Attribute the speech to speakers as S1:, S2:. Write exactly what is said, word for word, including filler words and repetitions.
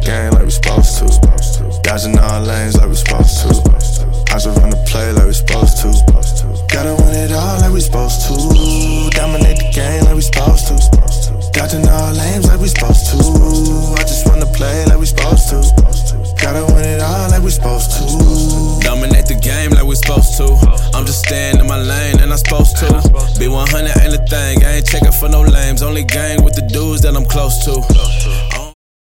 S1: game like we supposed to. Dodging all lanes like we supposed to. I just run the play like we supposed to. Gotta win it all like we supposed to. Dominate the game like we supposed to. Dodging all lanes like we supposed to. I just run the play like we supposed to. Gotta win it all like we supposed to.
S2: Dominate the game like we supposed to. I'm just staying in my lane and I'm supposed to. B one hundred ain't a thing, I ain't checking for no lames. Only gang with the dudes that I'm close to.